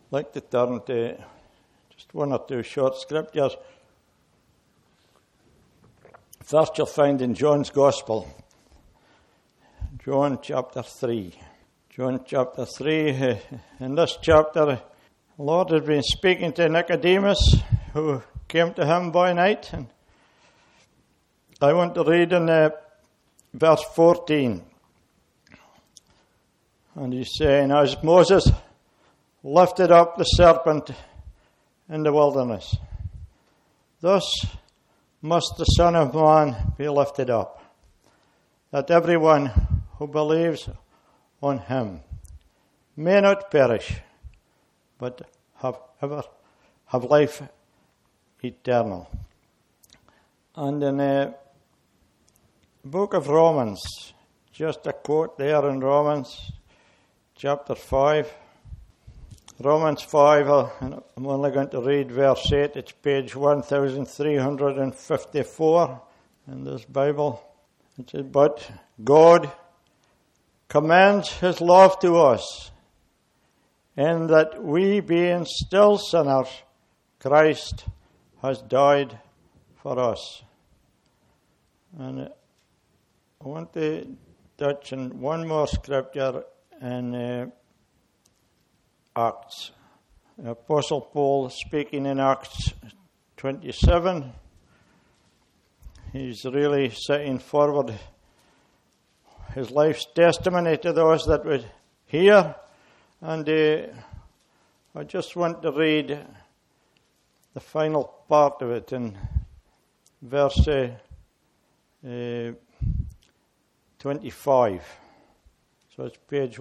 like to turn to just one or two short scriptures. First, you'll find in John's Gospel, John chapter 3. John chapter 3, in this chapter, the Lord had been speaking to Nicodemus, who came to him by night. And I want to read in verse 14. And he's saying, as Moses lifted up the serpent in the wilderness, thus must the Son of Man be lifted up, that everyone who believes on him may not perish, but have life eternal. And in the book of Romans, just a quote there in Romans chapter 5. Romans 5, and I'm only going to read verse 8. It's page 1354 in this Bible. It says, but God commends his love to us, in that we, being still sinners, Christ has died for us. And I want to touch on one more scripture in Acts. The Apostle Paul, speaking in Acts 27, he's really setting forward his life's testimony to those that would hear. And I just want to read the final part of it in verse 25. So it's page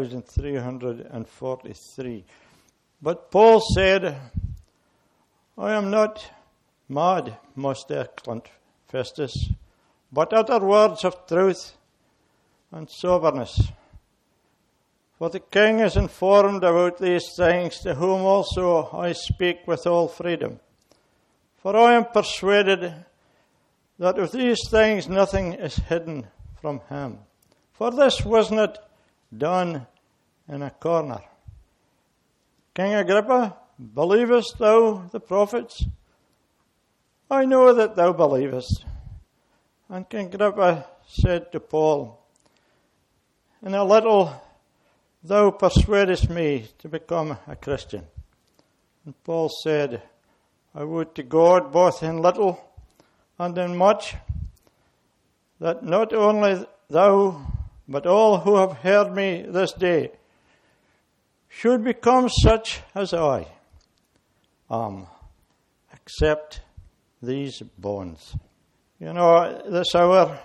1343. But Paul said, I am not mad, most excellent Festus, but utter words of truth and soberness. For the king is informed about these things, to whom also I speak with all freedom. For I am persuaded that of these things nothing is hidden from him. For this was not done in a corner. King Agrippa, believest thou the prophets? I know that thou believest. And King Agrippa said to Paul, in a little thou persuadest me to become a Christian. And Paul said, I would to God, both in little and in much, that not only thou, but all who have heard me this day should become such as I am, except these bonds. You know, this hour,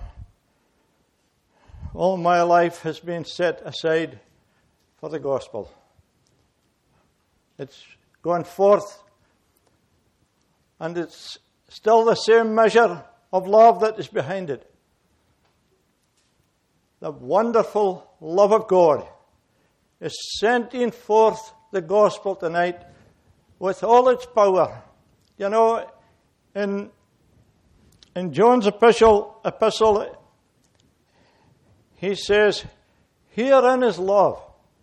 all my life has been set aside for the gospel. It's gone forth, and it's still the same measure of love that is behind it. The wonderful love of God is sending forth the gospel tonight with all its power. You know, in John's epistle, he says, herein is love.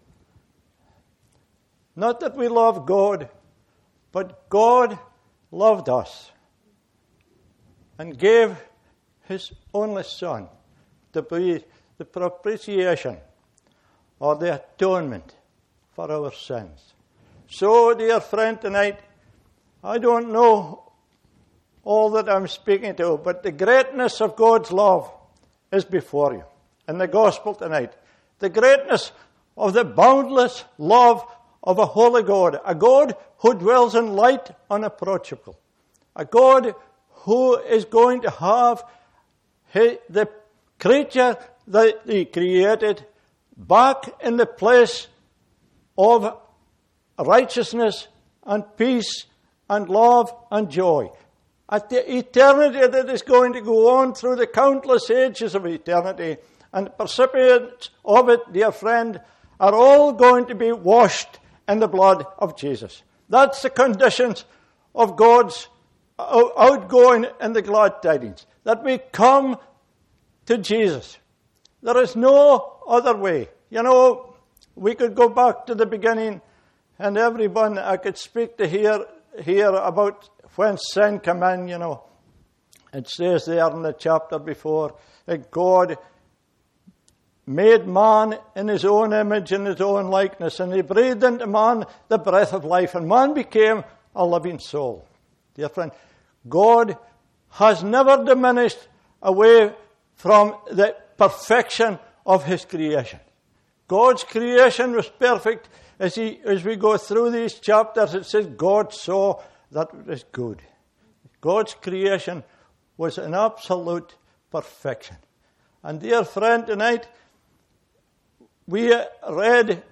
Not that we love God, but God loved us and gave his only Son to be the propitiation or the atonement for our sins. So, dear friend, tonight, I don't know all that I'm speaking to, but the greatness of God's love is before you in the gospel tonight. The greatness of the boundless love of a holy God, a God who dwells in light unapproachable, a God who is going to have the creature that he created back in the place of righteousness and peace and love and joy. At the eternity that is going to go on through the countless ages of eternity, and the recipients of it, dear friend, are all going to be washed in the blood of Jesus. That's the conditions of God's outgoing in the glad tidings, that we come to Jesus. There is no other way. You know, we could go back to the beginning and everyone I could speak to here about when sin came in, you know. It says there in the chapter before that God made man in his own image and his own likeness, and he breathed into man the breath of life, and man became a living soul. Dear friend, God has never diminished away from the perfection of his creation. God's creation was perfect. As we go through these chapters, it says God saw that it was good. God's creation was an absolute perfection. And dear friend, tonight we read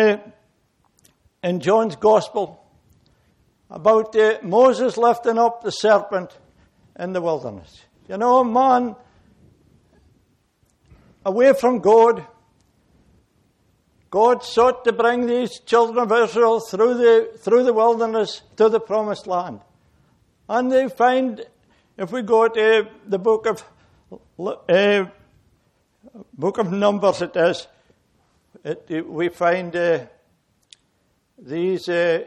in John's Gospel about Moses lifting up the serpent in the wilderness. You know, man, away from God, God sought to bring these children of Israel through the wilderness to the promised land. And they find, if we go to the book of Numbers, we find these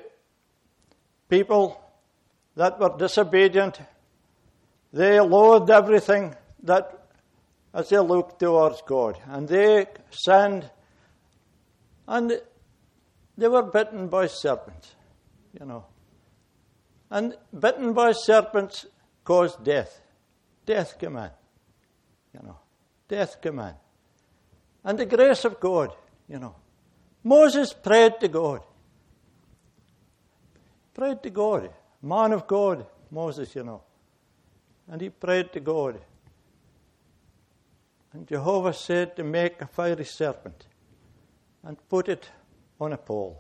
people that were disobedient. They loathed everything that as they looked towards God. And they sinned, and they were bitten by serpents, you know. And bitten by serpents caused death. Death came in, you know. Death came in. And the grace of God, you know. Moses prayed to God. Prayed to God. Man of God, Moses, you know. And he prayed to God. And Jehovah said to make a fiery serpent and put it on a pole.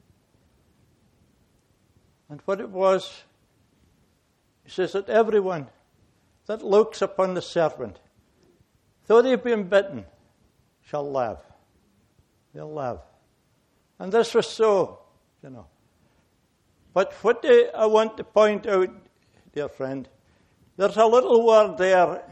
And what it was, he says that everyone that looks upon the serpent, though they've been bitten, shall live. They'll live. And this was so, you know. But what I want to point out, dear friend, there's a little word there,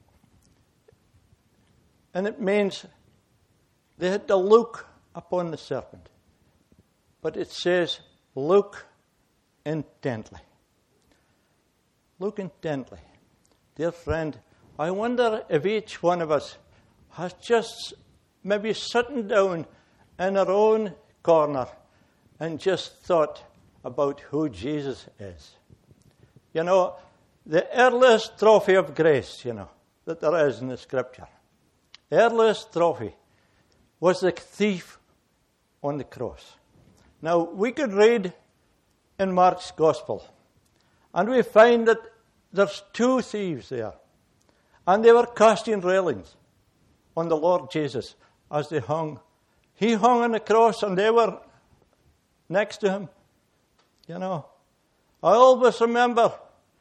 and it means they had to look upon the serpent. But it says, look intently. Look intently. Dear friend, I wonder if each one of us has just maybe sitting down in our own corner and just thought about who Jesus is. You know, the earliest trophy of grace, you know, that there is in the Scripture, the earliest trophy was the thief on the cross. Now, we could read in Mark's Gospel, and we find that there's two thieves there, and they were casting railings on the Lord Jesus as they hung. He hung on the cross, and they were next to him. You know, I always remember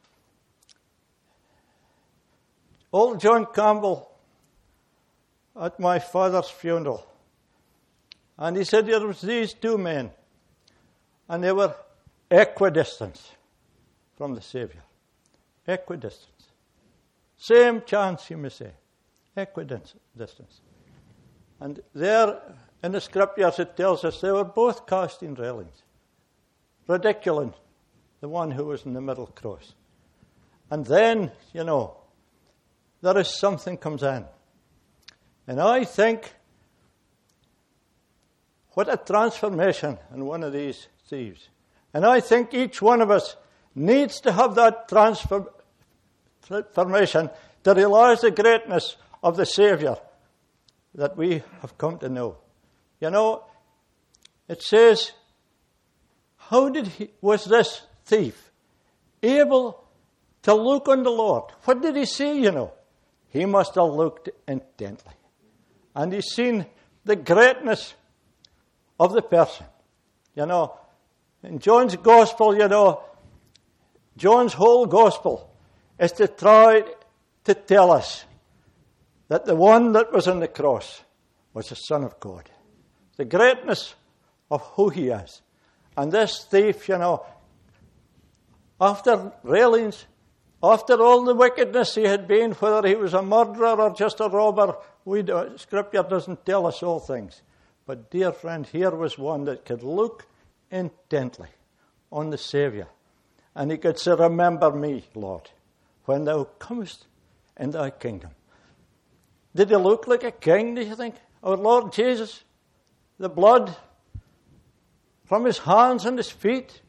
old John Campbell at my father's funeral. And he said there was these two men, and they were equidistant from the Savior. Equidistant. Same chance, you may say. Equidistant. And there in the Scriptures it tells us they were both casting railings, ridiculing the one who was in the middle cross. And then, you know, there is something comes in. And I think, what a transformation in one of these thieves. And I think each one of us needs to have that transformation to realize the greatness of the Savior that we have come to know. You know, it says, how was this thief able to look on the Lord? What did he see, you know? He must have looked intently. And he's seen the greatness of the person. You know, in John's Gospel, you know, John's whole Gospel is to try to tell us that the one that was on the cross was the Son of God. The greatness of who he is. And this thief, you know, after railings, after all the wickedness he had been, whether he was a murderer or just a robber, Scripture doesn't tell us all things. But dear friend, here was one that could look intently on the Saviour. And he could say, remember me, Lord, when thou comest in thy kingdom. Did he look like a king, do you think? Our Lord Jesus, the blood from his hands and his feet.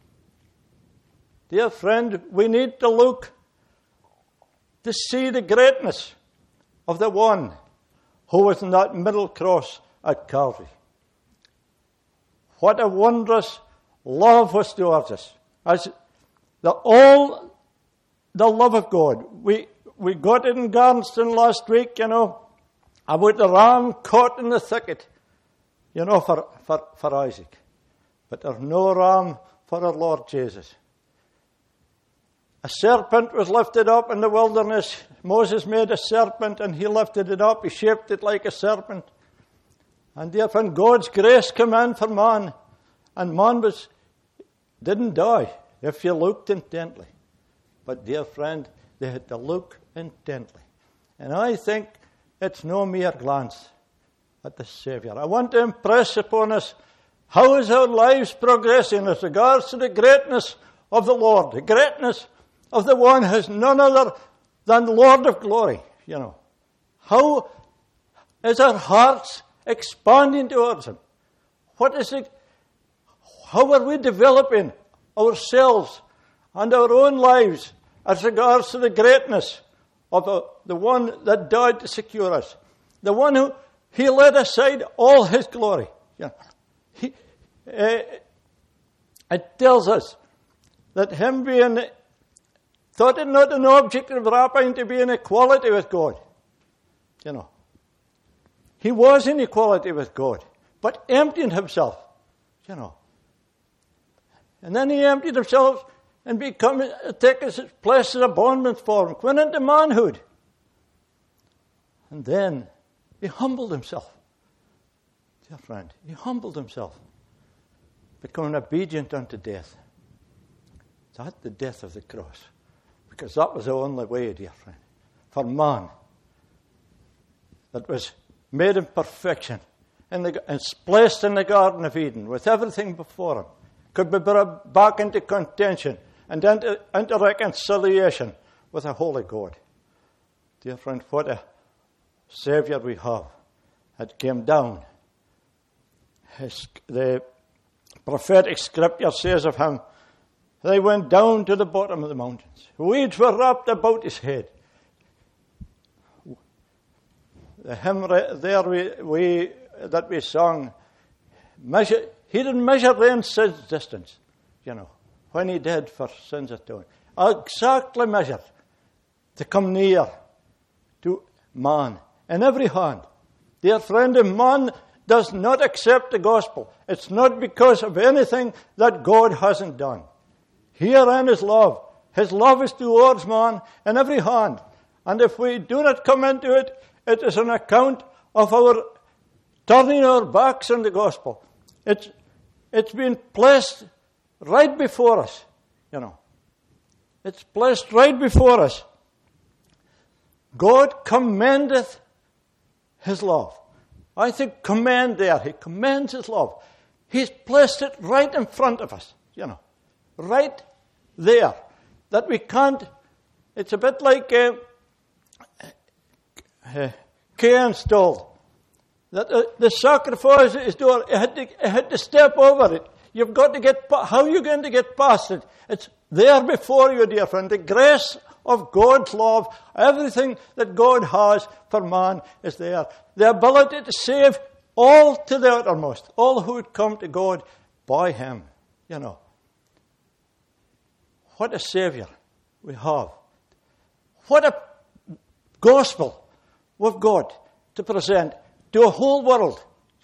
Dear friend, we need to look to see the greatness of the one who was in that middle cross at Calvary. What a wondrous love was towards us. As all the love of God. We got it in Garnston last week, about the ram caught in the thicket, for Isaac. But there's no ram for our Lord Jesus. A serpent was lifted up in the wilderness. Moses made a serpent and he lifted it up. He shaped it like a serpent. And therefore God's grace came in for man. And man didn't die if you looked intently. But dear friend, they had to look intently. And I think it's no mere glance at the Saviour. I want to impress upon us, how is our lives progressing as regards to the greatness of the Lord, the greatness of the one who is none other than the Lord of glory, How is our hearts expanding towards him? What is it? How are we developing ourselves and our own lives as regards to the greatness of the one that died to secure us? The one who he laid aside all his glory. It tells us that him being thought it not an object of rapine to be in equality with God. He was in equality with God, but emptied himself, And then he emptied himself and taken his place as a bondman's form, went into manhood. And then he humbled himself. Dear friend, he humbled himself, becoming obedient unto death. That's the death of the cross. Because that was the only way, dear friend, for man that was made in perfection and placed in the Garden of Eden with everything before him, could be brought back into contention and into reconciliation with a holy God. Dear friend, what a Saviour we have that came down. The prophetic scripture says of him, they went down to the bottom of the mountains. Weeds were wrapped about his head. The hymn there that we sung, he didn't measure the sin's distance, when he did for sins atonement. Exactly measured to come near to man in every hand. Dear friend, if man does not accept the gospel, it's not because of anything that God hasn't done. Herein is love. His love is towards man in every hand. And if we do not come into it, it is an account of our turning our backs on the gospel. It's been placed right before us, It's placed right before us. God commendeth his love. I think commend there. He commends his love. He's placed it right in front of us, Right there. That we can't. It's a bit like Cain told. That the sacrifice is doing. It had to step over it. You've got to get. How are you going to get past it? It's there before you, dear friend. The grace of God's love, everything that God has for man is there. The ability to save all to the uttermost, all who would come to God by him, What a Saviour we have. What a gospel we've got to present to a whole world,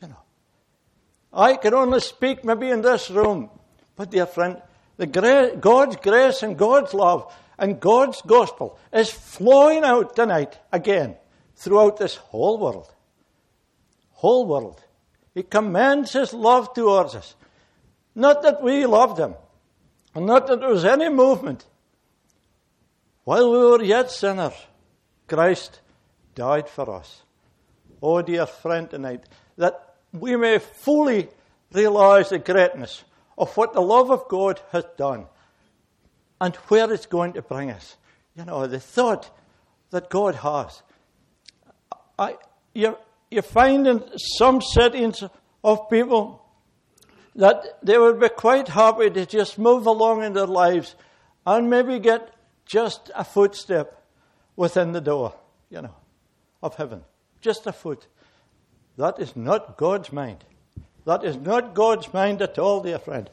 I can only speak maybe in this room, but dear friend, God's grace and God's love and God's gospel is flowing out tonight again throughout this whole world. Whole world. He commends his love towards us. Not that we loved him, and not that there was any movement. While we were yet sinners, Christ died for us. Oh, dear friend, tonight, that we may fully realize the greatness of what the love of God has done and where it's going to bring us. You know, the thought that God has. You find in some settings of people that they would be quite happy to just move along in their lives and maybe get just a footstep within the door, you know, of heaven. Just a foot. That is not God's mind. That is not God's mind at all, dear friend.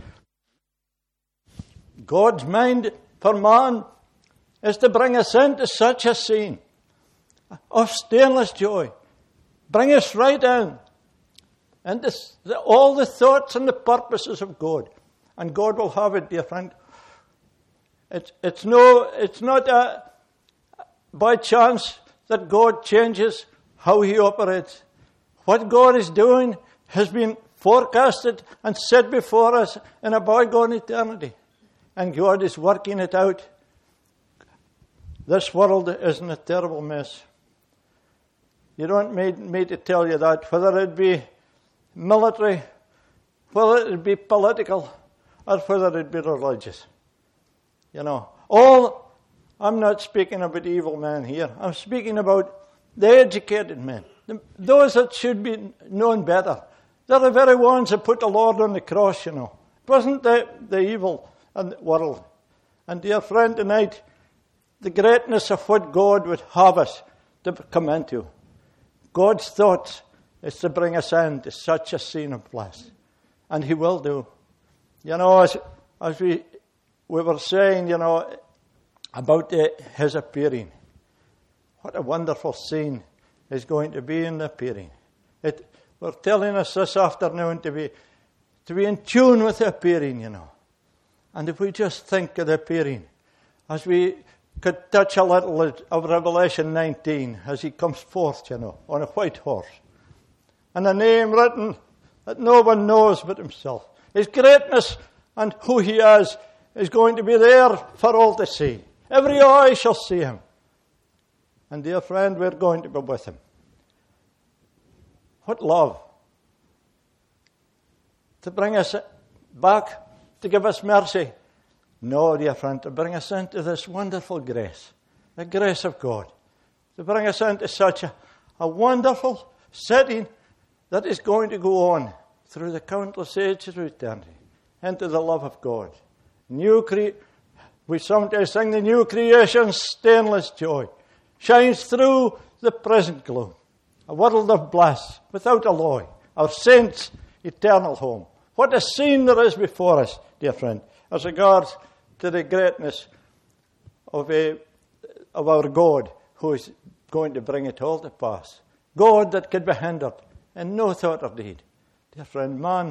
God's mind for man is to bring us into such a scene of stainless joy. Bring us right in. And all the thoughts and the purposes of God. And God will have it, dear friend. It's not by chance that God changes how He operates. What God is doing has been forecasted and set before us in a bygone eternity. And God is working it out. This world is in a terrible mess. You don't need me to tell you that, whether it be military, whether it be political, or whether it be religious. You know, I'm not speaking about evil men here. I'm speaking about the educated men, those that should be known better. They're the very ones that put the Lord on the cross, you know. It wasn't the evil in the world. And dear friend, tonight, the greatness of what God would have us to come into. God's thoughts is to bring us into such a scene of bliss. And He will do. You know, as we were saying, you know, about His appearing. What a wonderful scene is going to be in the appearing. We're telling us this afternoon to be in tune with the appearing, you know. And if we just think of the appearing, as we could touch a little of Revelation 19, as He comes forth, you know, on a white horse. And a name written that no one knows but Himself. His greatness and who He is going to be there for all to see. Every eye shall see Him. And dear friend, we're going to be with Him. What love. To bring us back, to give us mercy. No, dear friend, to bring us into this wonderful grace. The grace of God. To bring us into such a wonderful setting that is going to go on through the countless ages of eternity. Into the love of God. We sometimes sing the new creation's stainless joy. Shines through the present gloom. A world of bliss without alloy. Our saints' eternal home. What a scene there is before us, dear friend, as regards to the greatness of our God, who is going to bring it all to pass. God that could be hindered in no thought or deed. Dear friend, man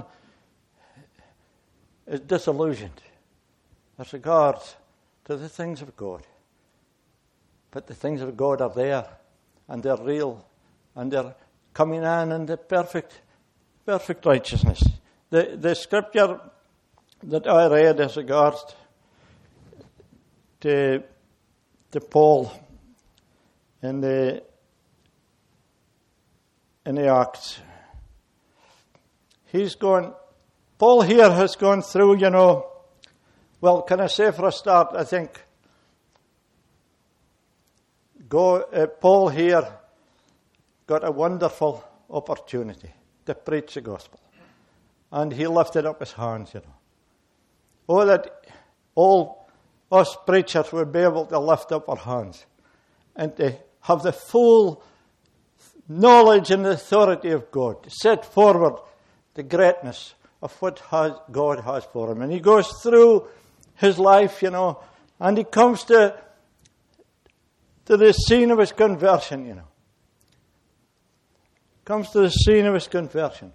is disillusioned as regards to the things of God. But the things of God are there, and they're real, and they're coming in the perfect righteousness. The scripture that I read as regards to Paul in the Acts, Paul here has gone through, you know, well, can I say for a start, I think Paul here got a wonderful opportunity to preach the gospel. And he lifted up his hands, you know. Oh, that all us preachers would be able to lift up our hands and to have the full knowledge and authority of God, to set forward the greatness of what God has for him. And he goes through his life, you know, and he comes to the scene of his conversion, you know. Comes to the scene of his conversion.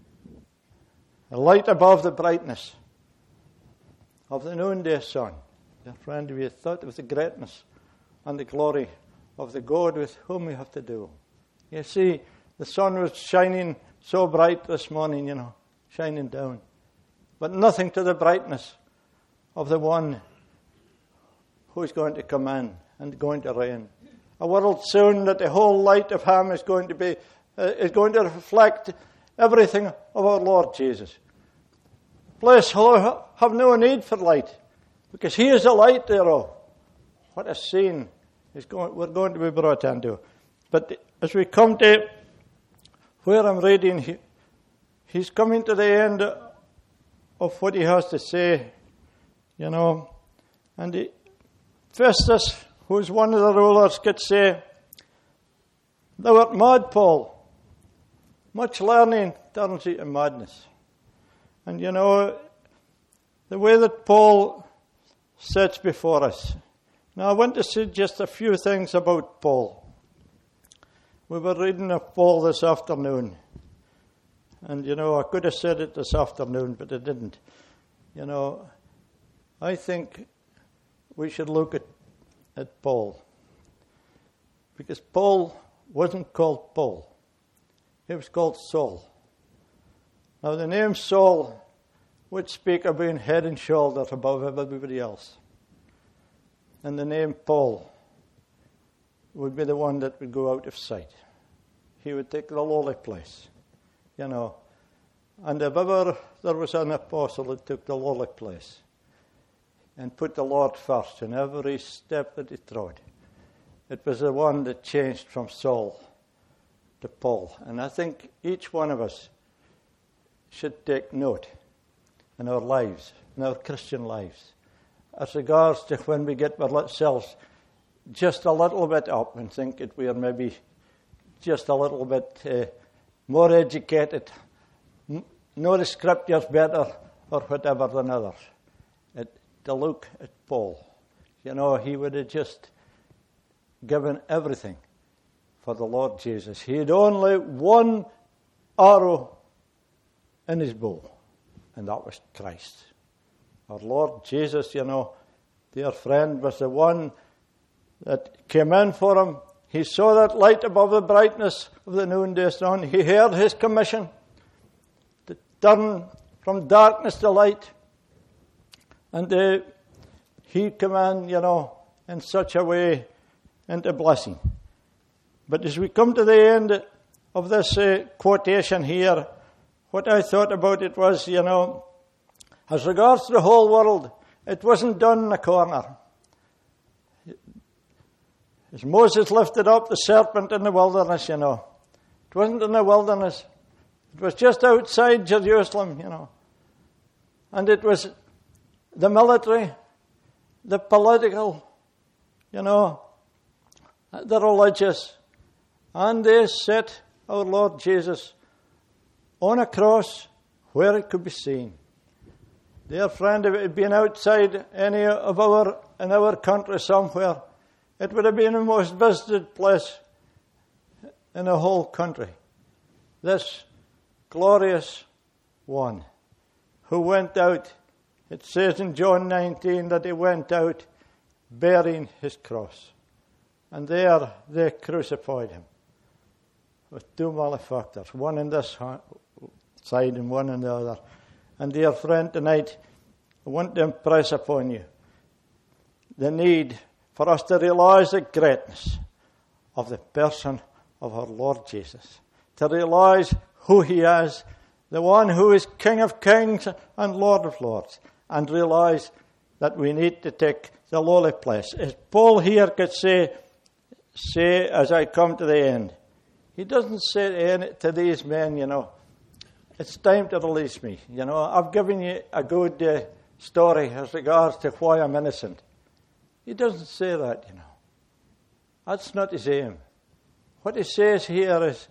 A light above the brightness of the noonday sun. Dear friend, we thought of the greatness and the glory of the God with whom we have to do. You see, the sun was shining so bright this morning, you know, shining down. But nothing to the brightness of the one who is going to come in and going to reign. A world soon that the whole light of Him is going to reflect everything of our Lord Jesus. place have no need for light, because he is the light thereof. What a scene we're going to be brought into. But as we come to where I'm reading, he's coming to the end of what he has to say, And Festus, who's one of the rulers, could say, "Thou art mad, Paul. Much learning turns you to madness." And the way that Paul sets before us. Now I want to say just a few things about Paul. We were reading of Paul this afternoon. And I could have said it this afternoon, but I didn't. I think we should look at Paul. Because Paul wasn't called Paul. He was called Saul. Now the name Saul would speak of being head and shoulders above everybody else. And the name Paul would be the one that would go out of sight. He would take the lowly place, And if ever there was an apostle that took the lowly place and put the Lord first in every step that he trod, it was the one that changed from Saul to Paul. And I think each one of us should take note in our lives, in our Christian lives, as regards to when we get ourselves just a little bit up and think that we are maybe just a little bit more educated, know the scriptures better or whatever than others. To look at Paul, he would have just given everything for the Lord Jesus. He had only one arrow in his bow, and that was Christ. Our Lord Jesus, dear friend, was the one that came in for him. He saw that light above the brightness of the noonday sun. He heard his commission to turn from darkness to light. And he came in, in such a way into blessing. But as we come to the end of this quotation here, what I thought about it was, as regards to the whole world, it wasn't done in a corner. As Moses lifted up the serpent in the wilderness, it wasn't in the wilderness. It was just outside Jerusalem, And it was the military, the political, the religious, and they set our Lord Jesus on a cross where it could be seen. Dear friend, if it had been outside any of in our country somewhere, it would have been the most visited place in the whole country. This glorious one who went out, it says in John 19 that he went out bearing his cross. And there they crucified him with two malefactors, one on this side and one on the other. And dear friend, tonight I want to impress upon you the need for us to realize the greatness of the person of our Lord Jesus, to realize who he is, the one who is King of kings and Lord of lords, and realize that we need to take the lowly place. As Paul here could say as I come to the end, he doesn't say to these men, it's time to release me. I've given you a good story as regards to why I'm innocent. He doesn't say that, That's not his aim. What he says here is,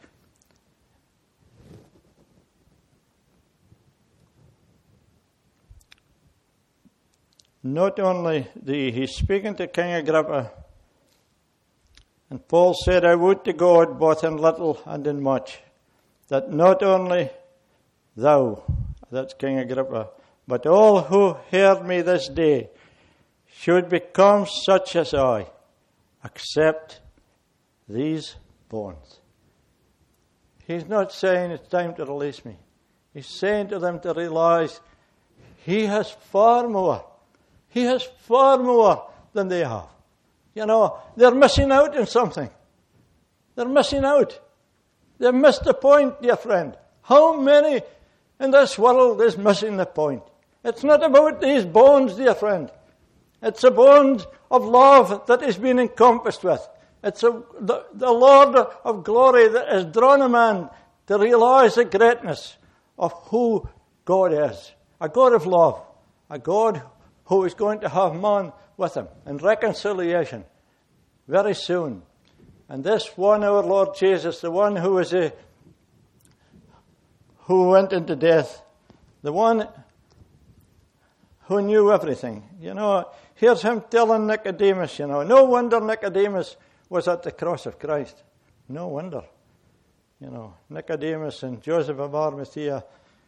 not only he's speaking to King Agrippa, and Paul said, I would to God, both in little and in much, that not only thou, that's King Agrippa, but all who heard me this day should become such as I, except these bones. He's not saying it's time to release me. He's saying to them to realize he has far more. He has far more than they have. They're missing out on something. They're missing out. They've missed the point, dear friend. How many in this world is missing the point? It's not about these bones, dear friend. It's the bones of love that is being encompassed with. It's the Lord of glory that has drawn a man to realize the greatness of who God is. A God of love. A God who is going to have man with him in reconciliation very soon. And this one, our Lord Jesus, the one who went into death, the one who knew everything. Here's him telling Nicodemus, no wonder Nicodemus was at the cross of Christ. No wonder. Nicodemus and Joseph of Arimathea,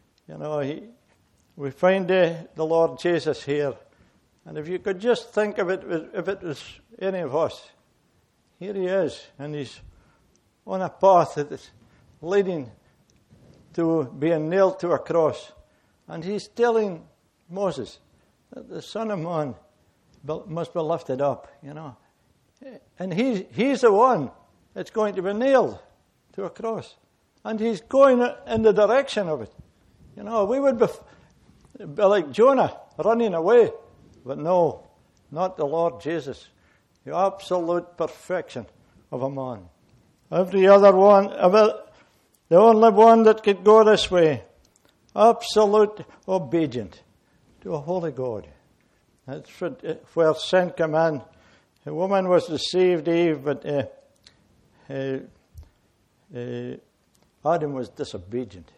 we find the Lord Jesus here. And if you could just think of it, if it was any of us, here he is, and he's on a path that is leading to being nailed to a cross. And he's telling Moses that the Son of Man must be lifted up, And he's the one that's going to be nailed to a cross. And he's going in the direction of it. We would be like Jonah, running away. But no, not the Lord Jesus. The absolute perfection of a man. Every other one, the only one that could go this way. Absolute obedient to a holy God. That's where sin came in. A woman was deceived, Eve, but Adam was disobedient.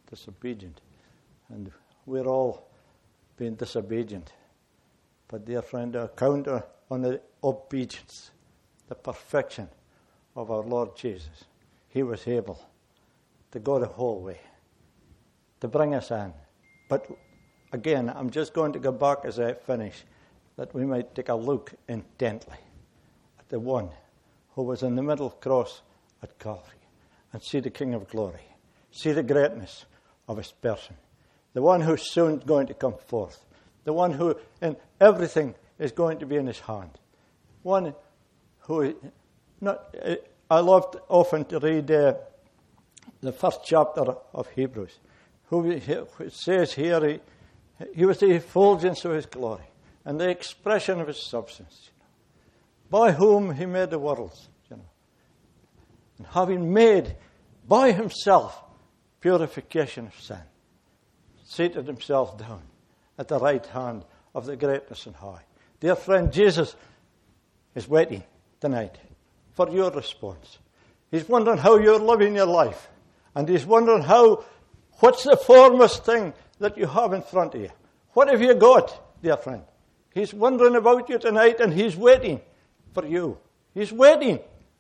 And we're all being disobedient. But dear friend, a counter on the obedience, the perfection of our Lord Jesus. He was able to go the whole way, to bring us in. But again, I'm just going to go back as I finish, that we might take a look intently at the one who was in the middle cross at Calvary and see the King of Glory, see the greatness of his person, the one who's soon going to come forth, the one who in everything is going to be in his hand, one who I loved often to read the first chapter of Hebrews, who says here he was the effulgence of his glory and the expression of his substance, by whom he made the worlds, and having made by himself purification of sin, seated himself down at the right hand of the greatness and high. Dear friend, Jesus is waiting tonight for your response. He's wondering how you're living your life. And he's wondering what's the foremost thing that you have in front of you? What have you got, dear friend? He's wondering about you tonight, and he's waiting for you. He's waiting.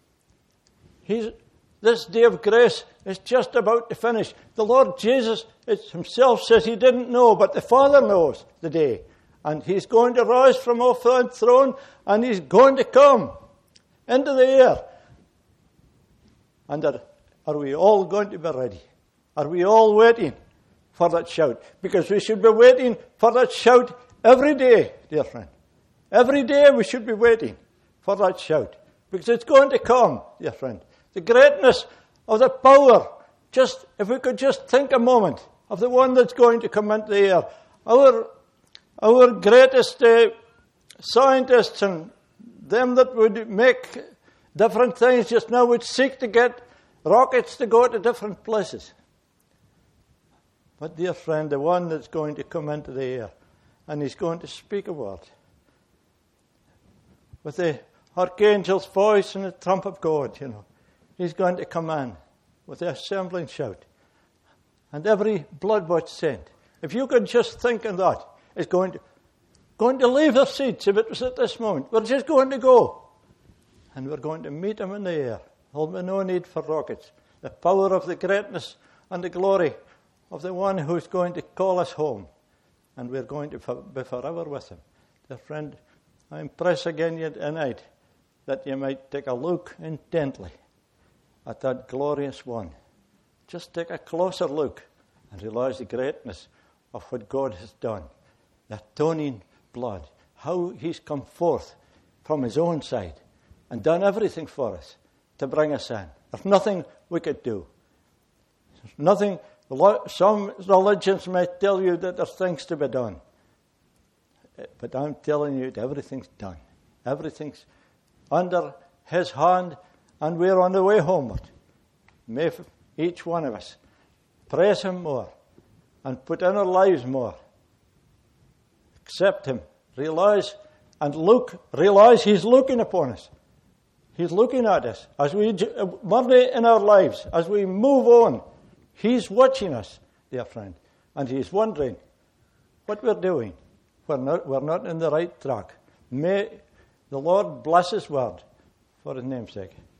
This day of grace is just about to finish. The Lord Jesus himself says he didn't know, but the Father knows the day. And he's going to rise from off the throne, and he's going to come into the air. And are we all going to be ready? Are we all waiting for that shout? Because we should be waiting for that shout every day, dear friend. Every day we should be waiting for that shout. Because it's going to come, dear friend. The greatness of the power. If we could just think a moment of the one that's going to come into the air. Our greatest scientists and them that would make different things just now would seek to get rockets to go to different places. But dear friend, the one that's going to come into the air, and he's going to speak a word with the archangel's voice and the trump of God, he's going to come in with the assembling shout. And every blood-bought saint, if you could just think of that, is going to leave their seats if it was at this moment. We're just going to go. And we're going to meet him in the air. There'll be no need for rockets. The power of the greatness and the glory of the one who's going to call us home. And we're going to be forever with him. Dear friend, I impress again you tonight that you might take a look intently at that glorious one. Just take a closer look and realize the greatness of what God has done. The atoning blood. How he's come forth from his own side and done everything for us to bring us in. There's nothing we could do. There's nothing. Some religions might tell you that there's things to be done. But I'm telling you, everything's done. Everything's under his hand, and we're on the way homeward. May each one of us praise him more and put in our lives more. Accept him. Realize he's looking upon us. He's looking at us. As we murder in our lives, as we move on, he's watching us, dear friend. And he's wondering what we're doing. We're not in the right track. May the Lord bless his word for his name's sake.